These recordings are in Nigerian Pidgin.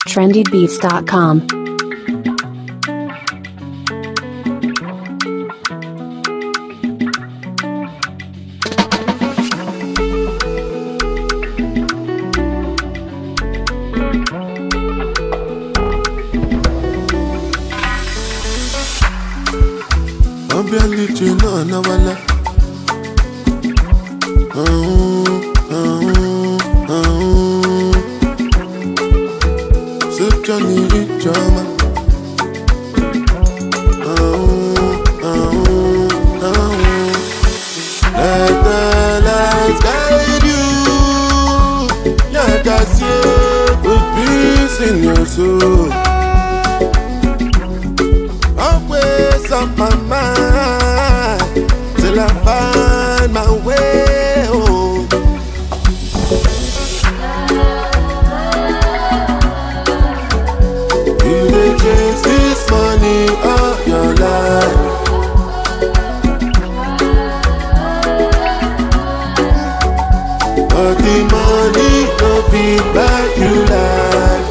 trendybeats.com. Always on my mind till I find my way home. You may chase this money all your life, but the money no fit buy you life.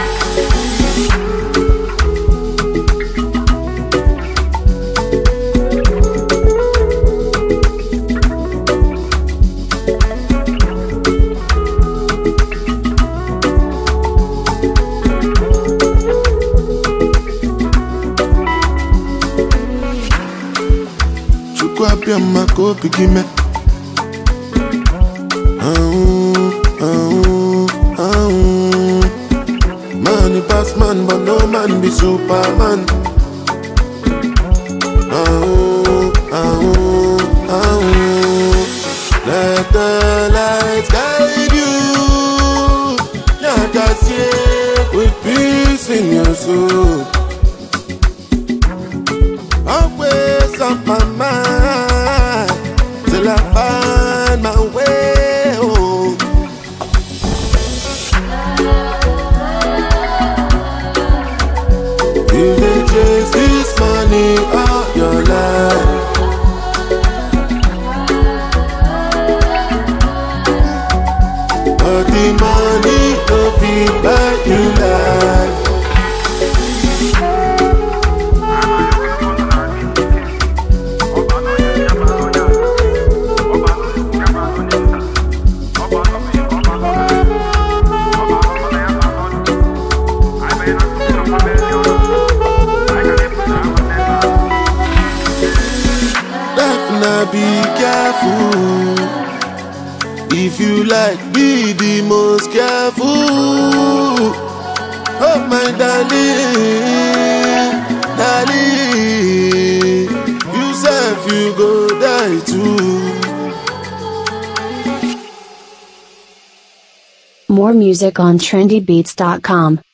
Chukwa mako pikime. Man pass man, but no man be Superman. Let the lights guide you. Yakasie with peace in your soul. Always on my mind till I find my way home. You may chase this money all your life, but the money no fit buy you life. Be careful. If you like, be the most careful. Oh my darling, darling, you self you go die too. More music on trendybeats.com.